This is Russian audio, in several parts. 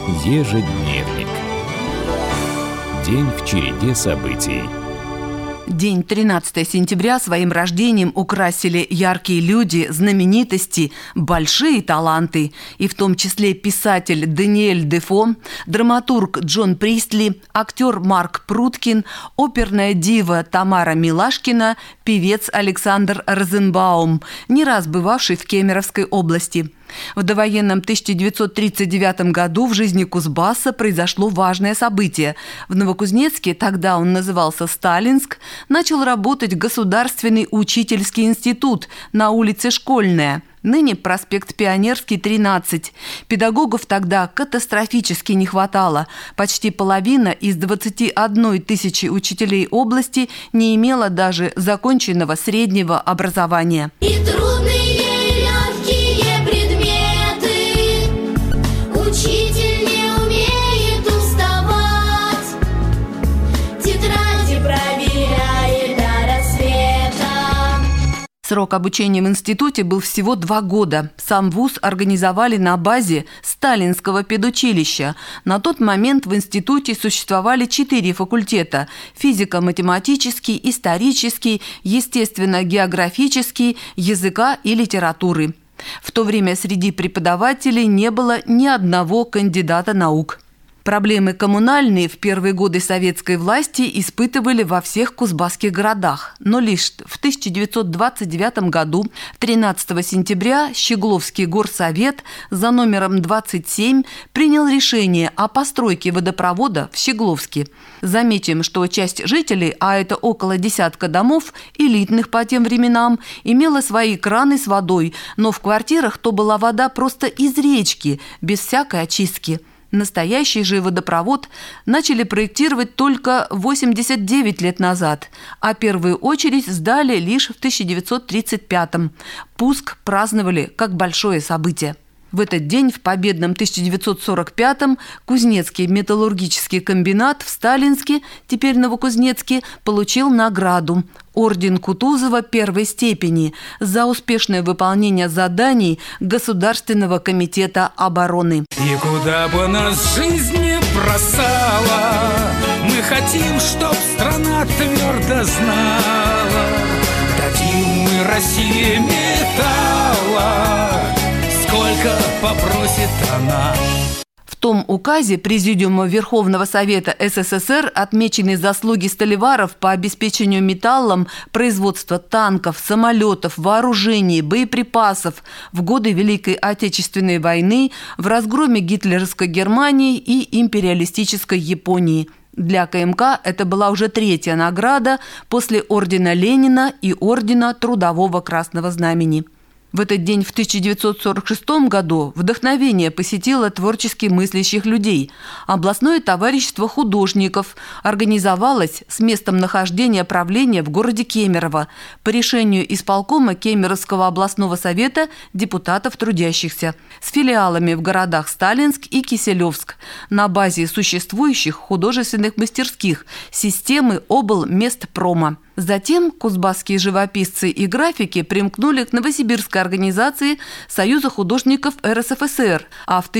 Ежедневник. День в череде событий. День 13 сентября своим рождением украсили яркие люди, знаменитости, большие таланты, и в том числе писатель Даниэль Дефо, драматург Джон Пристли, актер Марк Пруткин, оперная дива Тамара Милашкина, певец Александр Розенбаум, не раз бывавший в Кемеровской области. В довоенном 1939 году в жизни Кузбасса произошло важное событие. В Новокузнецке, тогда он назывался Сталинск, начал работать Государственный учительский институт на улице Школьная, ныне проспект Пионерский, 13. Педагогов тогда катастрофически не хватало. Почти половина из 21 тысячи учителей области не имела даже законченного среднего образования. Срок обучения в институте был всего 2 года. Сам вуз организовали на базе Сталинского педучилища. На тот момент в институте существовали 4 факультета – физико-математический, исторический, естественно-географический, языка и литературы. В то время среди преподавателей не было ни одного кандидата наук. Проблемы коммунальные в первые годы советской власти испытывали во всех кузбасских городах. Но лишь в 1929 году, 13 сентября, Щегловский горсовет за номером 27 принял решение о постройке водопровода в Щегловске. Заметим, что часть жителей, а это около десятка домов, элитных по тем временам, имела свои краны с водой, но в квартирах то была вода просто из речки, без всякой очистки. Настоящий же водопровод начали проектировать только 89 лет назад, а первую очередь сдали лишь в 1935-м. Пуск праздновали как большое событие. В этот день, в победном 1945-м, Кузнецкий металлургический комбинат в Сталинске, теперь Новокузнецке, получил награду – орден Кутузова первой степени за успешное выполнение заданий Государственного комитета обороны. И куда бы нас жизнь не бросала, мы хотим, чтоб страна твердо знала, дадим мы России металла, сколько попросит она. В том указе Президиума Верховного Совета СССР отмечены заслуги сталеваров по обеспечению металлом производства танков, самолетов, вооружений, боеприпасов в годы Великой Отечественной войны, в разгроме гитлеровской Германии и империалистической Японии. Для КМК это была уже 3-я награда после ордена Ленина и ордена Трудового Красного Знамени. В этот день в 1946 году вдохновение посетило творчески мыслящих людей. Областное товарищество художников организовалось с местом нахождения правления в городе Кемерово по решению исполкома Кемеровского областного совета депутатов трудящихся с филиалами в городах Сталинск и Киселевск на базе существующих художественных мастерских системы облместпрома. Затем кузбасские живописцы и графики примкнули к Новосибирской организации Союза художников РСФСР, а в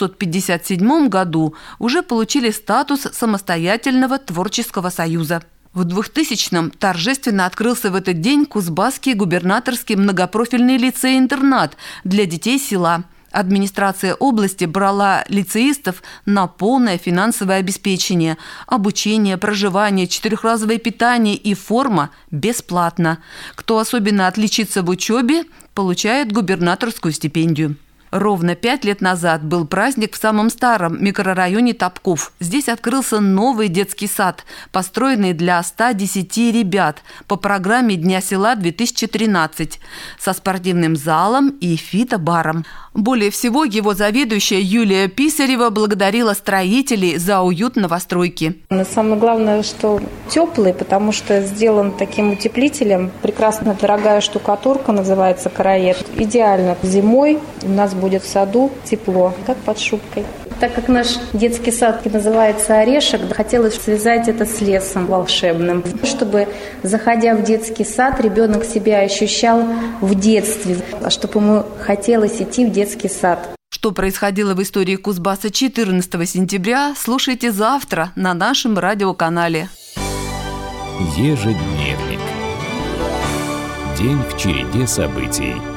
1957 году уже получили статус самостоятельного творческого союза. В 2000-м торжественно открылся в этот день Кузбасский губернаторский многопрофильный лицей-интернат для детей села. Администрация области брала лицеистов на полное финансовое обеспечение, обучение, проживание, 4-разовое питание и форма бесплатно. Кто особенно отличится в учебе, получает губернаторскую стипендию. Ровно 5 лет назад был праздник в самом старом микрорайоне Топков. Здесь открылся новый детский сад, построенный для 110 ребят по программе Дня села-2013 со спортивным залом и фито-баром. Более всего его заведующая Юлия Писарева благодарила строителей за уют новостройки. Самое главное, что теплый, потому что сделан таким утеплителем. Прекрасно дорогая штукатурка, называется караед. Идеально зимой у нас будет в саду тепло, как под шубкой. Так как наш детский сад называется «Орешек», хотелось связать это с лесом волшебным, чтобы, заходя в детский сад, ребенок себя ощущал в детстве, чтобы ему хотелось идти в детский сад. что происходило в истории Кузбасса 14 сентября, слушайте завтра на нашем радиоканале. Ежедневник. День в череде событий.